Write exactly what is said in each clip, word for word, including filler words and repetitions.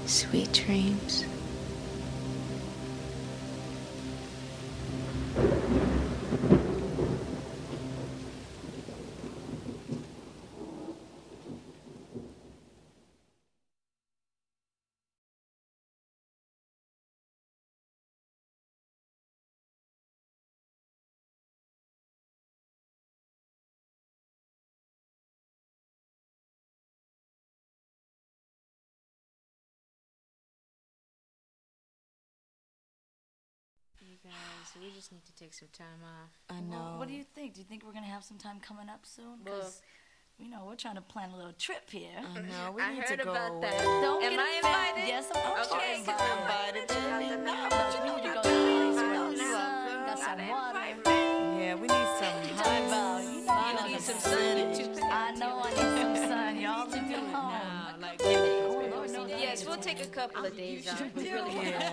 Sweet dreams. You guys, we just need to take some time off. I know. Well, what do you think? Do you think we're going to have some time coming up soon? Well, Because, you know, we're trying to plan a little trip here. I know. We I need heard to go about away. that. Don't Am get I offended. invited? Yes, of course Okay, you're 'cause I'm invited. invited. Then No, no, but you need to go to a place where Well, the no, sun, girl, got some gotta water. invite me. Yeah, we need some Hi, Val. You know You I need love some the sun, you sun. too. I know I need some sun. Y'all leave me alone. like, Lord knows I Yes, need we'll some. take a couple of days off. We really want yeah.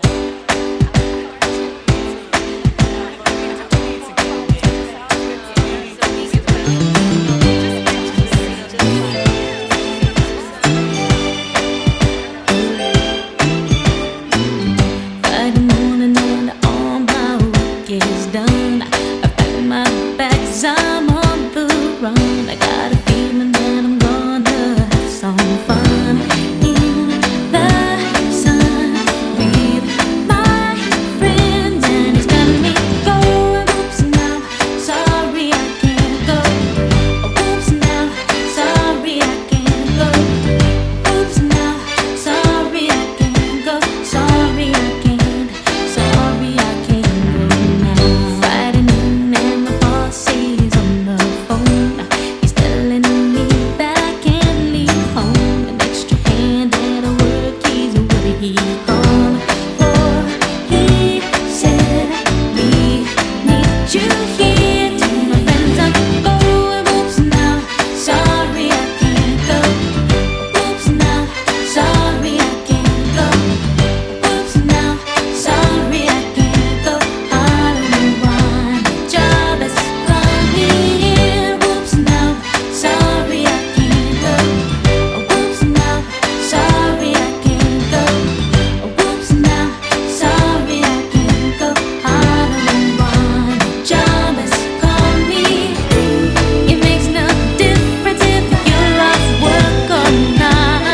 Friday morning and all my work is done. I pack my bags, I'm on the run. I got a feeling that I'm gonna have some fun in the sun with my friends, and it's got me going. Oops, now, sorry I can't go. Oops, now, sorry I can't go. Oops, now, sorry I can't go. Sorry I can't, sorry I can't go now. Friday noon and my boss is on the phone. He's telling me that I can't leave home. An extra hand at work is what he gone for. He said we need you here. To my friends I'm going. Oops, now, sorry I can't go. Oops, now, sorry I can't go. Oops, now, sorry I can't go. I don't want a job that's coming in. Oops, now, sorry I can't go. Oops, now, sorry I can't go. Oops, now, sorry I can't go. I don't want a job that's coming. It makes no difference if you're off work or not.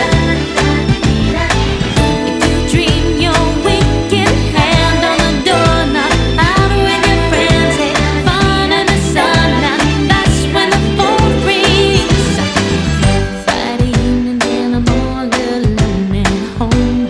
If you dream your wicked hand on the doorknob, out with your friends, have fun in the sun. Now that's when the phone rings. Friday evening and I'm all alone at home.